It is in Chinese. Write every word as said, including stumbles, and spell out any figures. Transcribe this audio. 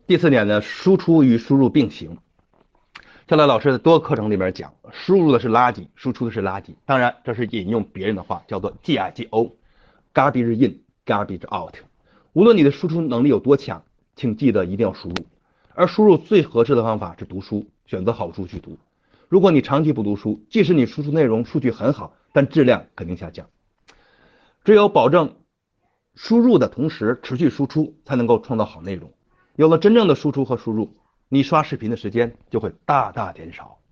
第四点呢，输出与输入并行。赵来老师在多个课程里面讲，输入的是垃圾，输出的是垃圾。当然，这是引用别人的话，叫做 G I G O，garbage in，garbage out。无论你的输出能力有多强，请记得一定要输入。而输入最合适的方法是读书，选择好书去读。如果你长期不读书，即使你输出内容数据很好，但质量肯定下降。只有保证输入的同时持续输出，才能够创造好内容。有了真正的输出和输入，你刷视频的时间就会大大减少。